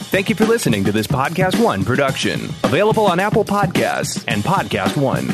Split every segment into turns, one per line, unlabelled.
Thank you for listening to this Podcast One production, available on Apple Podcasts and Podcast One.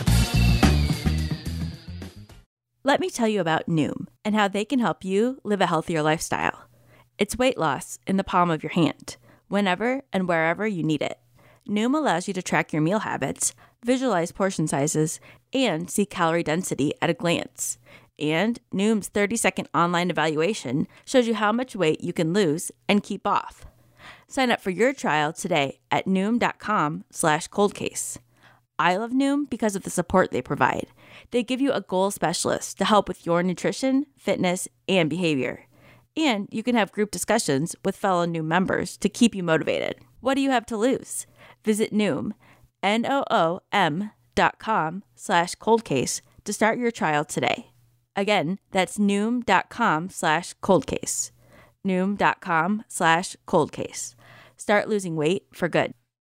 Let me tell you about Noom and how they can help you live a healthier lifestyle. It's weight loss in the palm of your hand, whenever and wherever you need it. Noom allows you to track your meal habits, visualize portion sizes, and see calorie density at a glance. And Noom's 30-second online evaluation shows you how much weight you can lose and keep off. Sign up for your trial today at Noom.com/coldcase. I love Noom because of the support they provide. They give you a goal specialist to help with your nutrition, fitness, and behavior. And you can have group discussions with fellow Noom members to keep you motivated. What do you have to lose? Visit Noom, Noom.com/coldcase to start your trial today. Again, that's Noom.com/coldcase. Noom.com/coldcase. Start losing weight for good.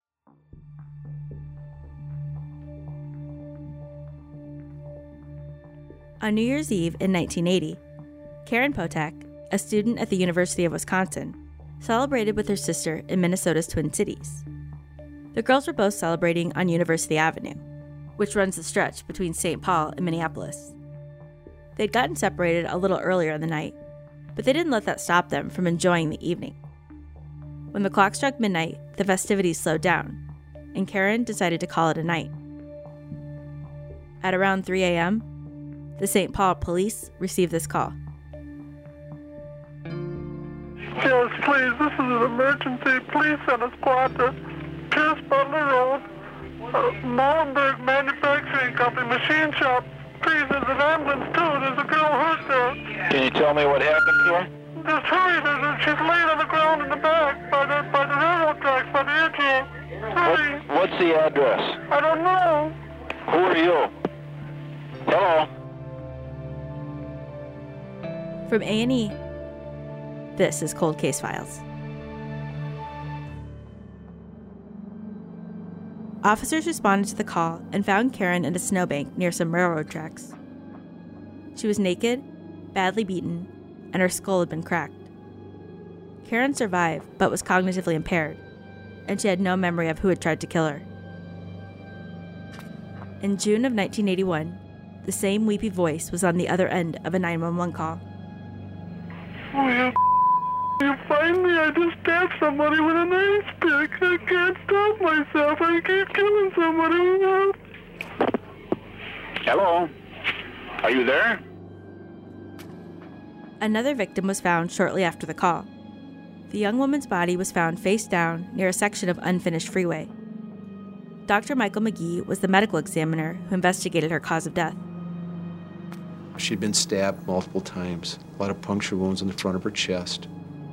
On New Year's Eve in 1980, Karen Potak, a student at the University of Wisconsin, celebrated with her sister in Minnesota's Twin Cities. The girls were both celebrating on University Avenue, which runs the stretch between St. Paul and Minneapolis. They'd gotten separated a little earlier in the night, but they didn't let that stop them from enjoying the evening. When the clock struck midnight, the festivities slowed down, and Karen decided to call it a night. At around 3 a.m., the St. Paul police received this call.
Yes, please, this is an emergency. Please send a squad to Pierce Butler Road, Molenberg Manufacturing Company, machine shop. Please, there's an ambulance too. There's a girl hurt there.
Can you tell me what happened to her?
Just hurry, she's laying on the ground in the back by the railroad tracks, by the airfield. Hurry.
What's the address?
I don't know.
Who are you? Hello?
From A&E, this is Cold Case Files. Officers responded to the call and found Karen in a snowbank near some railroad tracks. She was naked, badly beaten, and her skull had been cracked. Karen survived, but was cognitively impaired, and she had no memory of who had tried to kill her. In June of 1981, the same weepy voice was on the other end of a 911 call.
Oh, you find me? I just stabbed somebody with an ice pick. I can't stop myself. I keep killing somebody.
Hello? Are you there?
Another victim was found shortly after the call. The young woman's body was found face down near a section of unfinished freeway. Dr. Michael McGee was the medical examiner who investigated her cause of death.
She'd been stabbed multiple times, a lot of puncture wounds in the front of her chest.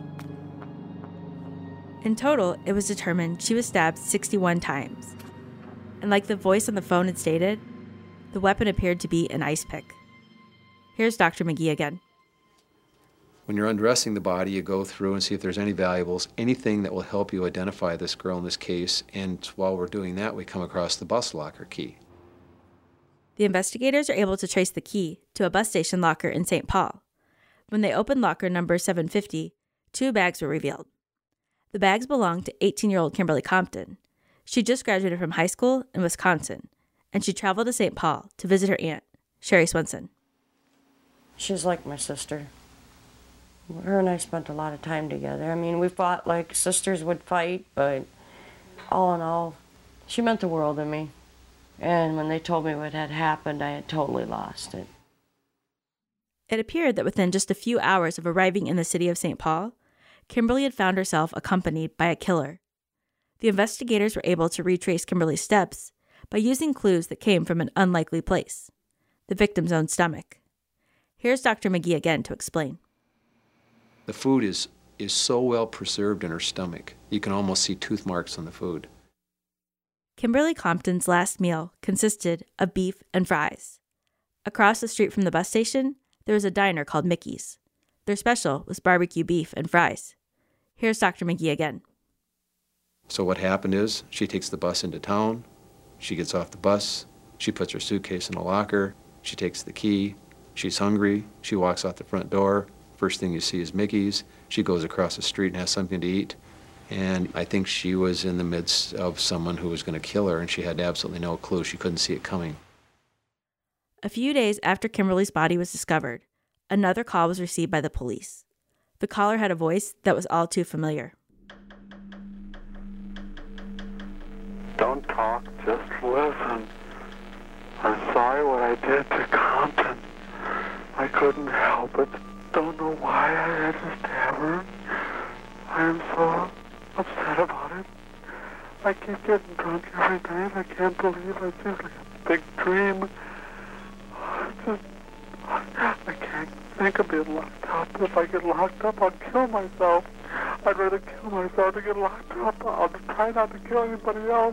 In total, it was determined she was stabbed 61 times. And like the voice on the phone had stated, the weapon appeared to be an ice pick. Here's Dr. McGee again.
When you're undressing the body, you go through and see if there's any valuables, anything that will help you identify this girl in this case, and while we're doing that, we come across the bus locker key.
The investigators are able to trace the key to a bus station locker in St. Paul. When they opened locker number 750, 2 bags were revealed. The bags belonged to 18-year-old Kimberly Compton. She just graduated from high school in Wisconsin, and she traveled to St. Paul to visit her aunt, Sherry Swenson.
She's like my sister. Her and I spent a lot of time together. I mean, we fought like sisters would fight, but all in all, she meant the world to me. And when they told me what had happened, I had totally lost it.
It appeared that within just a few hours of arriving in the city of St. Paul, Kimberly had found herself accompanied by a killer. The investigators were able to retrace Kimberly's steps by using clues that came from an unlikely place, the victim's own stomach. Here's Dr. McGee again to explain.
The food is so well preserved in her stomach, you can almost see tooth marks on the food.
Kimberly Compton's last meal consisted of beef and fries. Across the street from the bus station, there was a diner called Mickey's. Their special was barbecue beef and fries. Here's Dr. McGee again.
So what happened is, she takes the bus into town, she gets off the bus, she puts her suitcase in a locker, she takes the key, she's hungry, she walks out the front door, first thing you see is Mickey's, she goes across the street and has something to eat, And I think she was in the midst of someone who was going to kill her, and she had absolutely no clue. She couldn't see it coming.
A few days after Kimberly's body was discovered, another call was received by the police. The caller had a voice that was all too familiar.
Don't talk, just listen. I'm sorry what I did to Compton. I couldn't help it. Don't know why I had to stab her. I am so upset about it. I keep getting drunk every night. I can't believe it's just like a big dream. I can't think of being locked up. If I get locked up, I'll kill myself. I'd rather kill myself than get locked up. I'll try not to kill anybody else.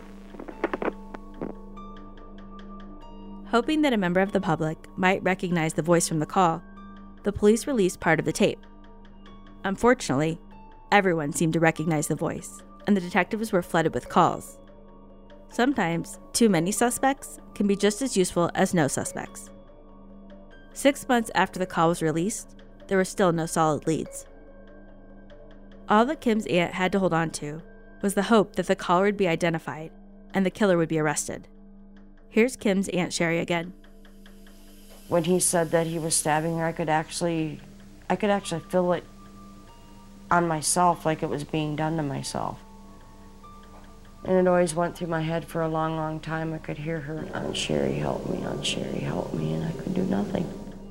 Hoping that a member of the public might recognize the voice from the call, the police released part of the tape. Unfortunately, everyone seemed to recognize the voice, and the detectives were flooded with calls. Sometimes, too many suspects can be just as useful as no suspects. 6 months after the call was released, there were still no solid leads. All that Kim's aunt had to hold on to was the hope that the caller would be identified and the killer would be arrested. Here's Kim's Aunt Sherry again.
When he said that he was stabbing her, I could actually feel it on myself, like it was being done to myself. And it always went through my head for a long, long time. I could hear her, "Aunt Sherry, help me, Aunt Sherry, help me," and I could do nothing.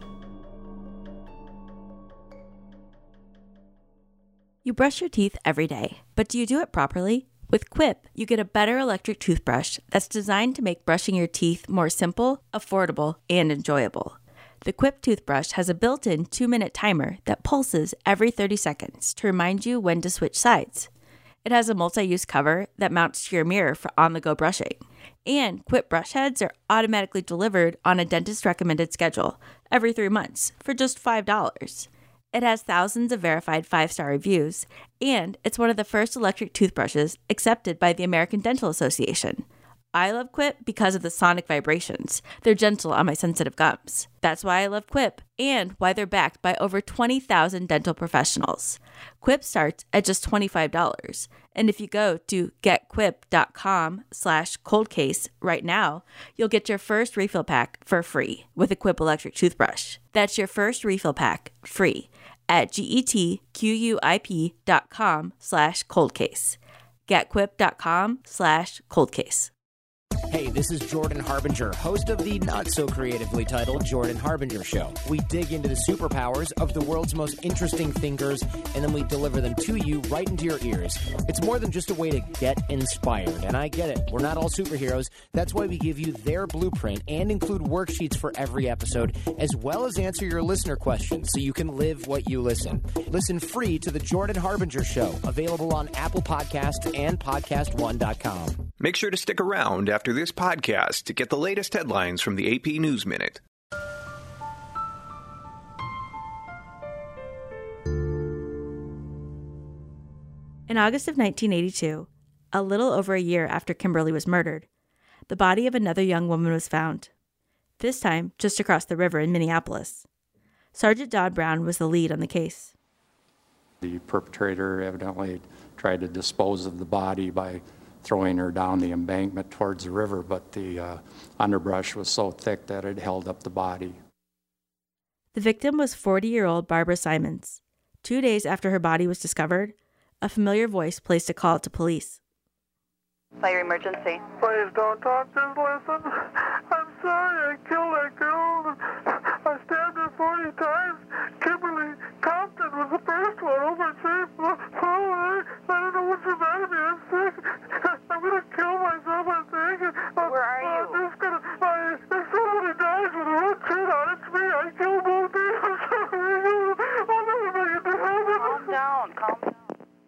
You brush your teeth every day, but do you do it properly? With Quip, you get a better electric toothbrush that's designed to make brushing your teeth more simple, affordable, and enjoyable. The Quip toothbrush has a built-in 2-minute timer that pulses every 30 seconds to remind you when to switch sides. It has a multi-use cover that mounts to your mirror for on-the-go brushing. And Quip brush heads are automatically delivered on a dentist-recommended schedule every 3 months for just $5. It has thousands of verified 5-star reviews, and it's one of the first electric toothbrushes accepted by the American Dental Association. I love Quip because of the sonic vibrations. They're gentle on my sensitive gums. That's why I love Quip, and why they're backed by over 20,000 dental professionals. Quip starts at just $25, and if you go to getquip.com/coldcase right now, you'll get your first refill pack for free with a Quip electric toothbrush. That's your first refill pack free at getquip.com/coldcase. getquip.com/coldcase.
Hey, this is Jordan Harbinger, host of the not-so-creatively titled Jordan Harbinger Show. We dig into the superpowers of the world's most interesting thinkers, and then we deliver them to you right into your ears. It's more than just a way to get inspired, and I get it. We're not all superheroes. That's why we give you their blueprint and include worksheets for every episode, as well as answer your listener questions so you can live what you listen. Listen free to the Jordan Harbinger Show, available on Apple Podcasts and PodcastOne.com.
Make sure to stick around after this podcast to get the latest headlines from the AP News Minute.
In August of 1982, a little over a year after Kimberly was murdered, the body of another young woman was found, this time just across the river in Minneapolis. Sergeant Don Brown was the lead on the case.
The perpetrator evidently tried to dispose of the body by throwing her down the embankment towards the river, but the underbrush was so thick that it held up the body.
The victim was 40-year-old Barbara Simons. 2 days after her body was discovered, a familiar voice placed a call to police.
Fire emergency.
Please don't talk, just listen. I'm sorry I killed that girl. I stabbed her 40 times. Kimberly Compton was the first one. Oh, my faith. Oh, I don't know what's the matter with me. I'm sick. I'm going to kill myself, I think.
Where are you?
I'm just going to... If somebody dies with a red shirt on, it's me. I killed both of them. I'm sorry. I'll never make it to heaven.
Calm down. Calm down.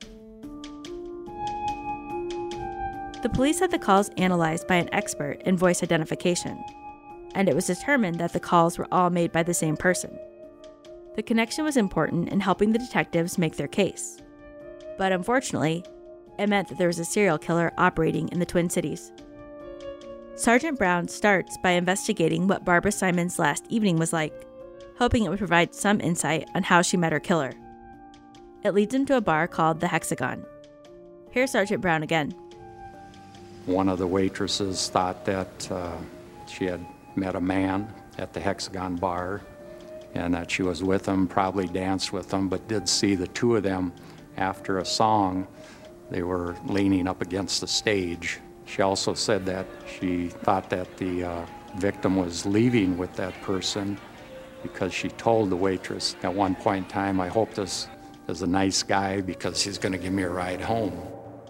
The police had the calls analyzed by an expert in voice identification, and it was determined that the calls were all made by the same person. The connection was important in helping the detectives make their case. But unfortunately, it meant that there was a serial killer operating in the Twin Cities. Sergeant Brown starts by investigating what Barbara Simons' last evening was like, hoping it would provide some insight on how she met her killer. It leads him to a bar called the Hexagon. Here's Sergeant Brown again.
One of the waitresses thought that she had met a man at the Hexagon bar and that she was with him, probably danced with him, but did see the two of them after a song. They were leaning up against the stage. She also said that she thought that the victim was leaving with that person because she told the waitress at one point in time, I hope this is a nice guy because he's going to give me a ride home.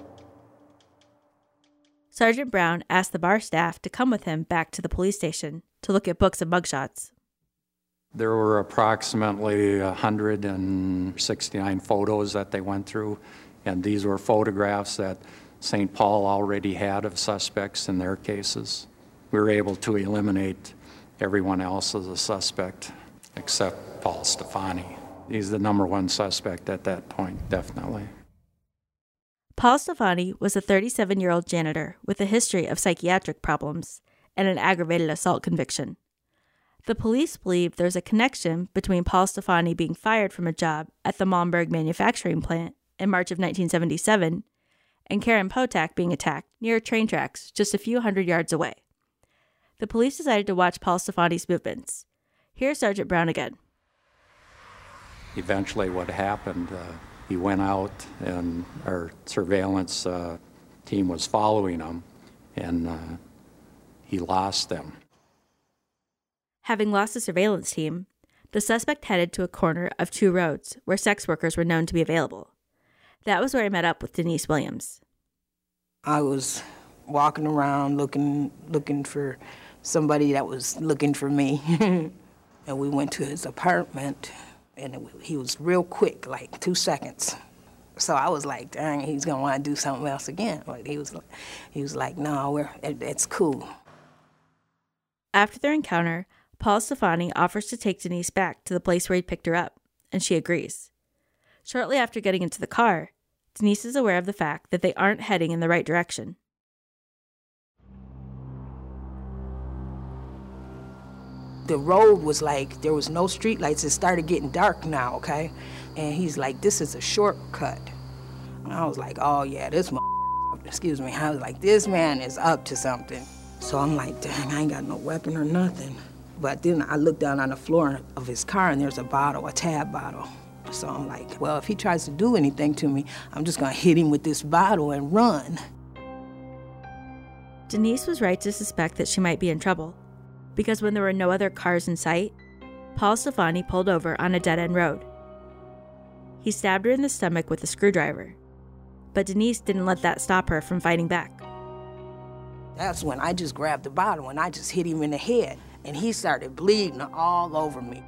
Sergeant Brown asked the bar staff to come with him back to the police station to look at books of mugshots.
There were approximately 169 photos that they went through, and these were photographs that St. Paul already had of suspects in their cases. We were able to eliminate everyone else as a suspect except Paul Stefani. He's the number one suspect at that point, definitely.
Paul Stefani was a 37-year-old janitor with a history of psychiatric problems and an aggravated assault conviction. The police believe there's a connection between Paul Stefani being fired from a job at the Malmberg manufacturing plant in March of 1977 and Karen Potak being attacked near train tracks just a few hundred yards away. The police decided to watch Paul Stefani's movements. Here's Sergeant Brown again.
Eventually what happened, he went out and our surveillance team was following him, and he lost them.
Having lost the surveillance team, the suspect headed to a corner of two roads where sex workers were known to be available. That was where he met up with Denise Williams.
I was walking around looking for somebody that was looking for me. And we went to his apartment, and he was real quick, like 2 seconds. So I was like, dang, he's gonna want to do something else again. Like he was like, no, it's cool.
After their encounter, Paul Stefani offers to take Denise back to the place where he picked her up, and she agrees. Shortly after getting into the car, Denise is aware of the fact that they aren't heading in the right direction.
The road was like, there was no street lights. It started getting dark now, okay? And he's like, this is a shortcut. And I was like, oh yeah, excuse me. I was like, this man is up to something. So I'm like, dang, I ain't got no weapon or nothing. But then I looked down on the floor of his car and there's a bottle, a tab bottle. So I'm like, well, if he tries to do anything to me, I'm just gonna hit him with this bottle and run.
Denise was right to suspect that she might be in trouble, because when there were no other cars in sight, Paul Stefani pulled over on a dead-end road. He stabbed her in the stomach with a screwdriver, but Denise didn't let that stop her from fighting back.
That's when I just grabbed the bottle and I just hit him in the head, and he started bleeding all over me.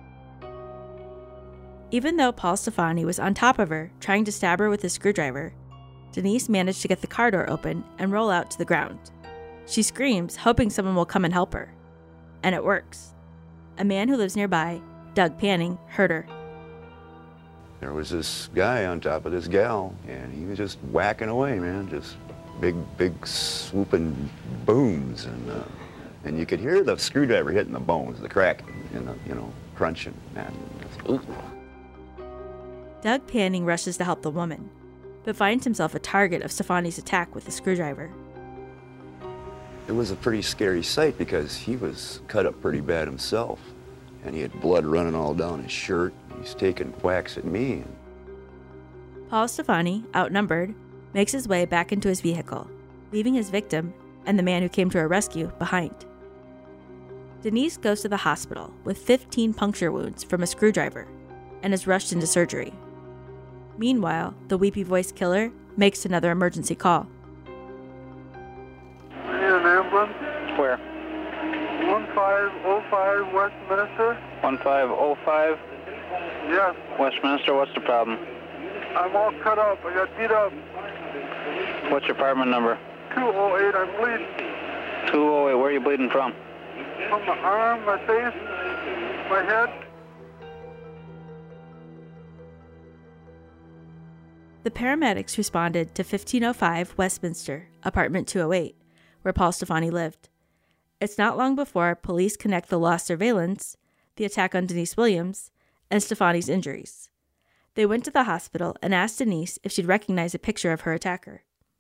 Even though Paul Stefani was on top of her, trying to stab her with his screwdriver, Denise managed to get the car door open and roll out to the ground. She screams, hoping someone will come and help her. And it works. A man who lives nearby, Doug Panning, heard her.
There was this guy on top of this gal, and he was just whacking away, man. Just big swooping booms, and you could hear the screwdriver hitting the bones, the cracking, and the, crunching. And
Doug Panning rushes to help the woman, but finds himself a target of Stefani's attack with a screwdriver.
It was a pretty scary sight because he was cut up pretty bad himself, and he had blood running all down his shirt. He's taking whacks at me.
Paul Stefani, outnumbered, makes his way back into his vehicle, leaving his victim and the man who came to her rescue behind. Denise goes to the hospital with 15 puncture wounds from a screwdriver and is rushed into surgery. Meanwhile, the weepy-voiced killer makes another emergency call.
I need an ambulance.
Where?
1505 Westminster.
1505
Yes.
Westminster, what's the problem?
I'm all cut up. I got beat up.
What's your apartment number?
208. I'm bleeding.
208, where are you bleeding from?
From my arm, my face, my head.
The paramedics responded to 1505 Westminster, apartment 208, where Paul Stefani lived. It's not long before police connect the lost surveillance, the attack on Denise Williams, and Stefani's injuries. They went to the hospital and asked Denise if she'd recognize a picture of her attacker.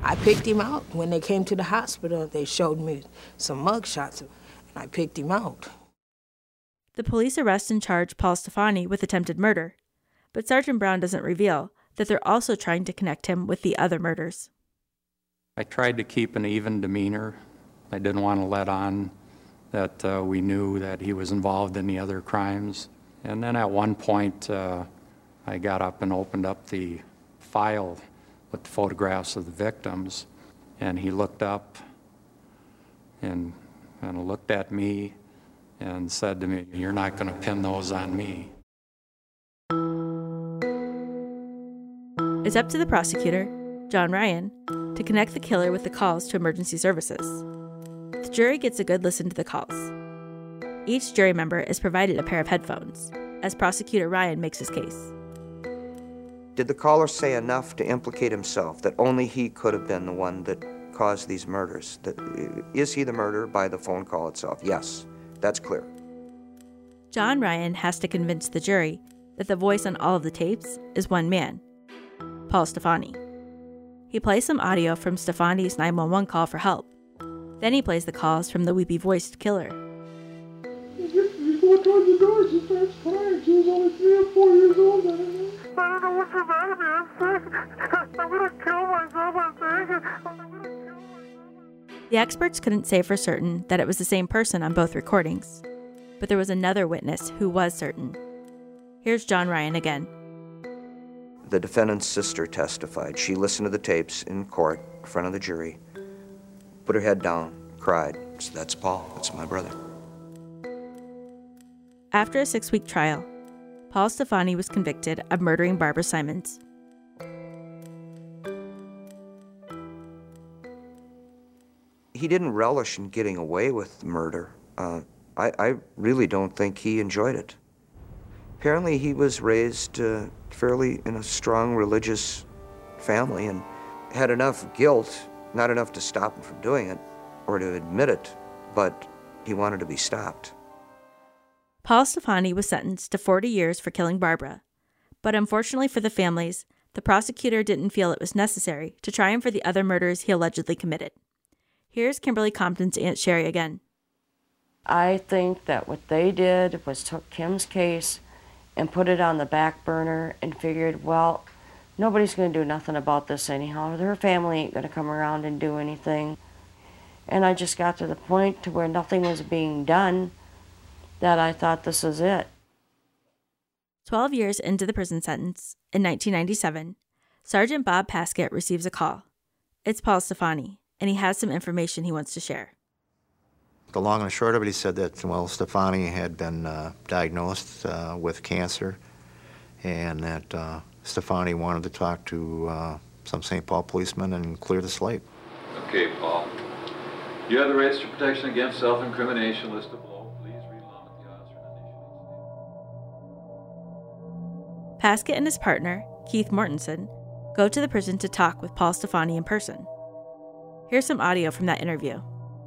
I picked him out. When they came to the hospital, they showed me some mug shots, and I picked him out.
The police arrest and charge Paul Stefani with attempted murder, but Sergeant Brown doesn't reveal that they're also trying to connect him with the other murders.
I tried to keep an even demeanor. I didn't want to let on that we knew that he was involved in the other crimes. And then at one point, I got up and opened up the file with the photographs of the victims, and he looked up and looked at me and said to me, "You're not going to pin those on me."
It's up to the prosecutor, John Ryan, to connect the killer with the calls to emergency services. The jury gets a good listen to the calls. Each jury member is provided a pair of headphones, as Prosecutor Ryan makes his case.
Did the caller say enough to implicate himself, that only he could have been the one that caused these murders? Is he the murderer by the phone call itself? Yes, that's clear.
John Ryan has to convince the jury that the voice on all of the tapes is one man, Paul Stefani. He plays some audio from Stefani's 911 call for help. Then he plays the calls from the weepy-voiced killer.
You go towards the door, she starts crying. She was only 3 or 4 years old. I don't know what's the matter with me. I'm sick. I'm going to kill myself. I'm thinking. I'm going to kill myself.
The experts couldn't say for certain that it was the same person on both recordings, but there was another witness who was certain. Here's John Ryan again.
The defendant's sister testified. She listened to the tapes in court in front of the jury, put her head down, cried. So that's Paul. That's my brother.
After a 6-week trial, Paul Stefani was convicted of murdering Barbara Simons.
He didn't relish in getting away with the murder. I really don't think he enjoyed it. Apparently he was raised fairly in a strong religious family and had enough guilt, not enough to stop him from doing it or to admit it, but he wanted to be stopped.
Paul Stefani was sentenced to 40 years for killing Barbara, but unfortunately for the families, the prosecutor didn't feel it was necessary to try him for the other murders he allegedly committed. Here's Kimberly Compton's Aunt Sherry again.
I think that what they did was took Kim's case and put it on the back burner and figured, well, nobody's going to do nothing about this anyhow. Her family ain't going to come around and do anything. And I just got to the point to where nothing was being done, that I thought this was it.
12 years into the prison sentence, in 1997, Sergeant Bob Paskett receives a call. It's Paul Stefani, and he has some information he wants to share.
The long and short of it, he said that, well, Stefani had been diagnosed with cancer, and that Stefani wanted to talk to some St. Paul policeman and clear the slate.
Okay, Paul. You have the rights to protection against self-incrimination listed below.
Paskett and his partner, Keith Mortensen, go to the prison to talk with Paul Stefani in person. Here's some audio from that interview.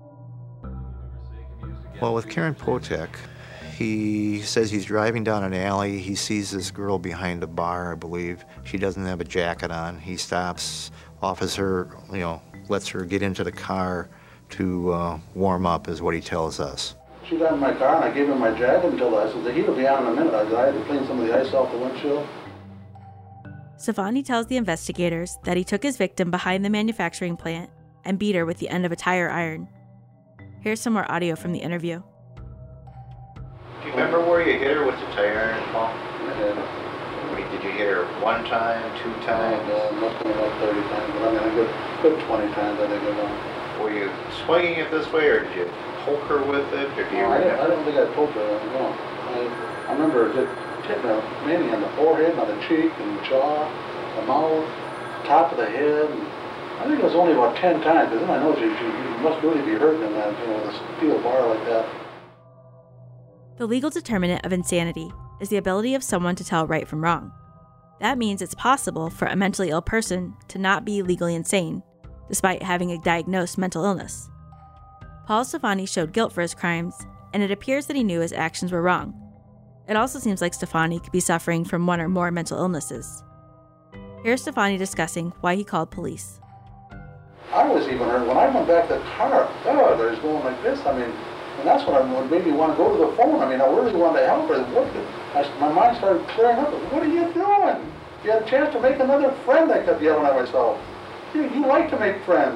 Well, with Karen Potek, he says he's driving down an alley. He sees this girl behind a bar, I believe. She doesn't have a jacket on. He stops, offers her, lets her get into the car to warm up, is what he tells us.
She got in my car and I gave her my jacket until I said, the heat will be on in a minute. I had to clean some of the ice off the windshield.
Stefani tells the investigators that he took his victim behind the manufacturing plant and beat her with the end of a tire iron. Here's some more audio from the interview.
Do you remember where you hit her with the tire iron, Paul?
I did.
Did you hit her 1 time, 2 times?
Must have been about 30 times, but I mean a good 20 times I think it was.
Were you swinging it this way, or did you poke her with it? Or do you
I don't think I poked her. No. I remember just hitting her mainly on the forehead, on the cheek, and the jaw, the mouth, top of the head. And I think it was only about 10 times, because then I know she must really be hurting in that, with a steel bar like that.
The legal determinant of insanity is the ability of someone to tell right from wrong. That means it's possible for a mentally ill person to not be legally insane, despite having a diagnosed mental illness. Paul Stefani showed guilt for his crimes, and it appears that he knew his actions were wrong. It also seems like Stefani could be suffering from one or more mental illnesses. Here's Stefani discussing why he called police.
I was even hurt. When I went back to the car, I was going like this. I mean, and that's what made me want to go to the phone. I mean, I really wanted to help her. My mind started clearing up. What are you doing? You had a chance to make another friend, I kept yelling at myself. You like to make friends.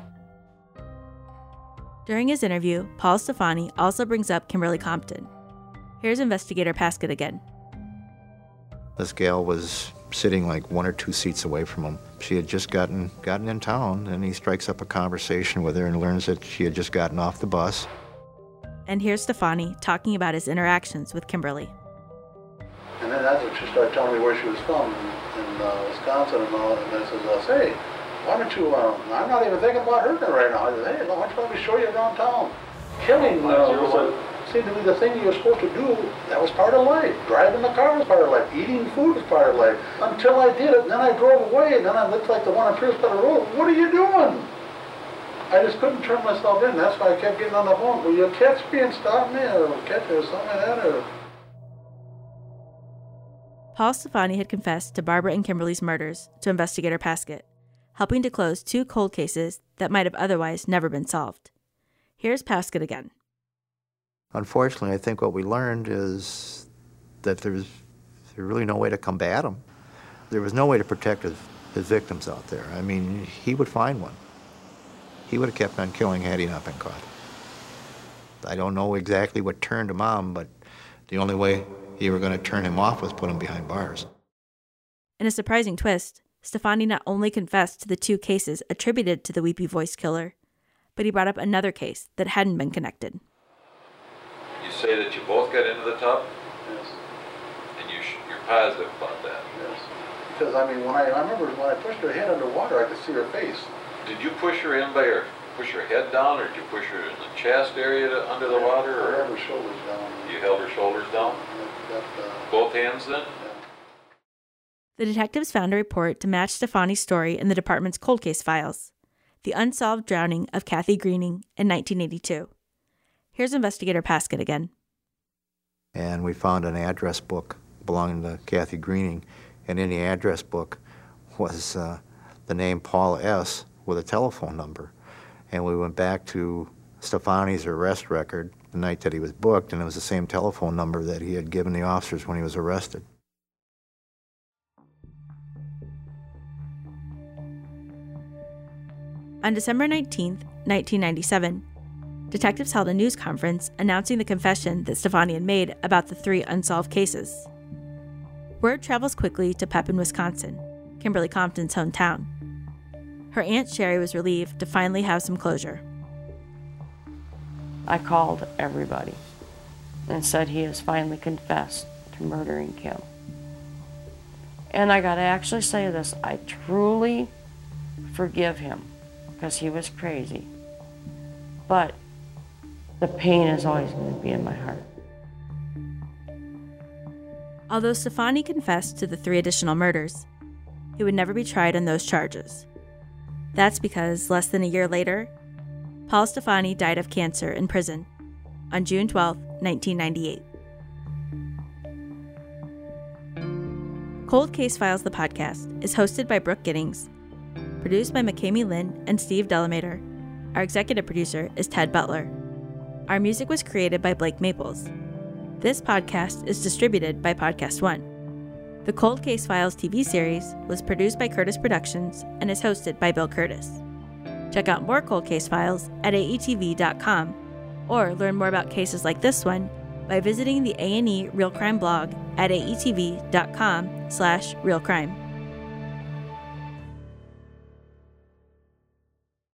During his interview, Paul Stefani also brings up Kimberly Compton. Here's Investigator Paskett again.
This gal was sitting like 1 or 2 seats away from him. She had just gotten in town, and he strikes up a conversation with her and learns that she had just gotten off the bus.
And here's Stefani talking about his interactions with Kimberly.
And then that's when she started telling me where she was from, in Wisconsin and all. And I says, hey, why don't you, I'm not even thinking about her right now. I said, hey, why don't you let me show you around town? Killing seemed to be the thing you were supposed to do. That was part of life. Driving the car was part of life. Eating food was part of life. Until I did it, and then I drove away, and then I looked like the one on Pierce Petter Road. What are you doing? I just couldn't turn myself in. That's why I kept getting on the phone. Will you catch me and stop me, or catch me or something like that? Or...
Paul Stefani had confessed to Barbara and Kimberly's murders to Investigator Paskett, helping to close 2 cold cases that might have otherwise never been solved. Here's Paskett again.
Unfortunately, I think what we learned is that there's really no way to combat him. There was no way to protect his victims out there. I mean, he would find one. He would have kept on killing had he not been caught. I don't know exactly what turned him on, but the only way you were going to turn him off was put him behind bars.
In a surprising twist, Stefani not only confessed to the 2 cases attributed to the weepy-voiced killer, but he brought up another case that hadn't been connected.
You say that you both got into the tub?
Yes.
And you're positive about that?
Yes. Because, I mean, I remember when I pushed her head underwater, I could see her face.
Did you push her in by push her head down, or did you push her in the chest area under the water? Or?
I held her shoulders down.
You held her shoulders down? Both hands then?
Yeah.
The detectives found a report to match Stefani's story in the department's cold case files, the unsolved drowning of Kathy Greening in 1982. Here's Investigator Paskett again.
And we found an address book belonging to Kathy Greening, and in the address book was the name Paul S. with a telephone number. And we went back to Stefani's arrest record the night that he was booked, and it was the same telephone number that he had given the officers when he was arrested.
On December 19, 1997, detectives held a news conference announcing the confession that Stefani had made about the 3 unsolved cases. Word travels quickly to Pepin, Wisconsin, Kimberly Compton's hometown. Her Aunt Sherry was relieved to finally have some closure.
I called everybody and said he has finally confessed to murdering Kim. And I gotta actually say this, I truly forgive him because he was crazy. But the pain is always going to be in my heart.
Although Stefani confessed to the 3 additional murders, he would never be tried on those charges. That's because less than a year later, Paul Stefani died of cancer in prison on June 12, 1998. Cold Case Files, the podcast, is hosted by Brooke Giddings, produced by McKamey Lynn and Steve Delamater. Our executive producer is Ted Butler. Our music was created by Blake Maples. This podcast is distributed by Podcast One. The Cold Case Files TV series was produced by Curtis Productions and is hosted by Bill Curtis. Check out more Cold Case Files at aetv.com or learn more about cases like this one by visiting the A&E Real Crime blog at aetv.com/realcrime.